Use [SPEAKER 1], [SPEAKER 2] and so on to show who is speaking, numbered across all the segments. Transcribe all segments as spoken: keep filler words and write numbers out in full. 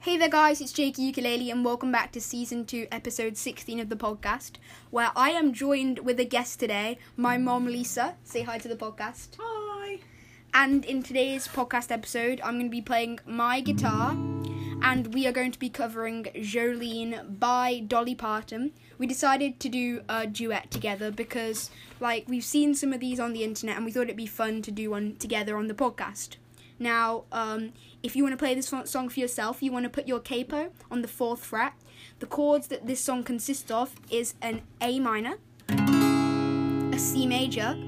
[SPEAKER 1] Hey there guys, it's Jake Ukulele and welcome back to Season two, Episode sixteen of the podcast, where I am joined with a guest today, my mom Lisa. Say hi to the podcast.
[SPEAKER 2] Hi.
[SPEAKER 1] And in today's podcast episode, I'm going to be playing my guitar, and we are going to be covering Jolene by Dolly Parton. We decided to do a duet together because, like, we've seen some of these on the internet and we thought it'd be fun to do one together on the podcast. Now, um, if you want to play this song for yourself, you want to put your capo on the fourth fret. The chords that this song consists of is an A minor, a C major,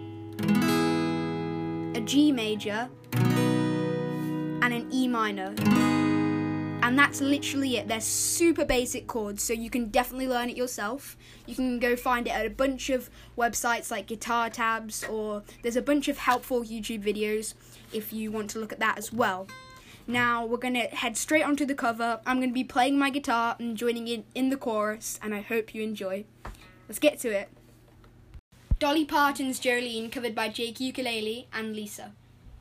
[SPEAKER 1] a G major, and an E minor. And that's literally it. They're super basic chords, so you can definitely learn it yourself. You can go find it at a bunch of websites like Guitar Tabs, or there's a bunch of helpful YouTube videos if you want to look at that as well. Now, we're going to head straight onto the cover. I'm going to be playing my guitar and joining in in the chorus, and I hope you enjoy. Let's get to it. Dolly Parton's Jolene, covered by Jake Ukulele and Lisa.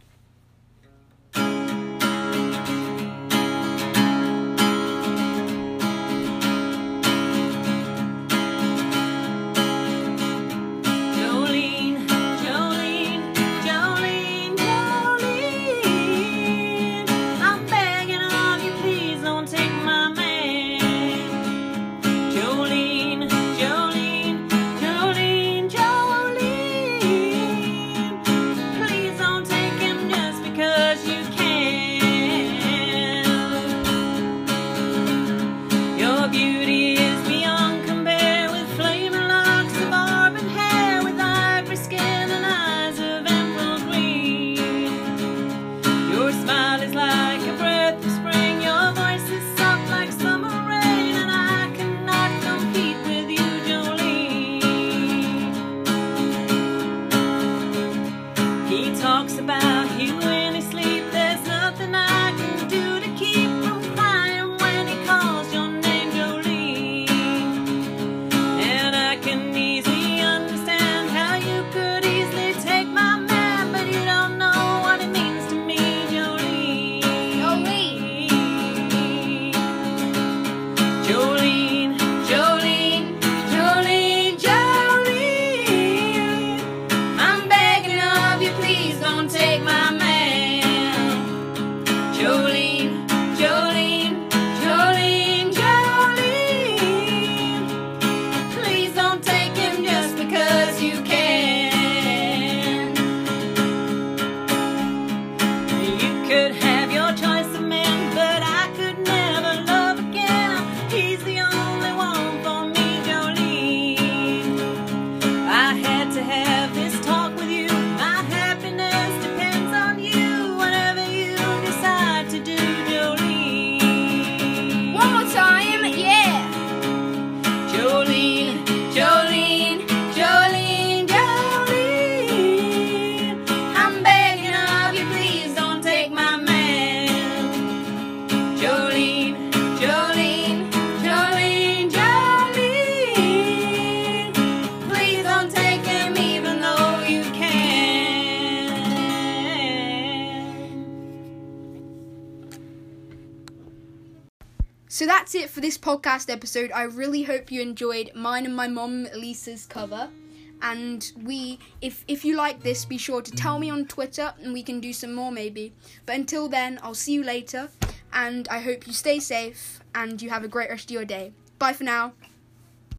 [SPEAKER 1] So that's it for this podcast episode. I really hope you enjoyed mine and my mom Lisa's cover. And we, if if you like this, be sure to tell me on Twitter and we can do some more maybe. But until then, I'll see you later. And I hope you stay safe and you have a great rest of your day. Bye for now.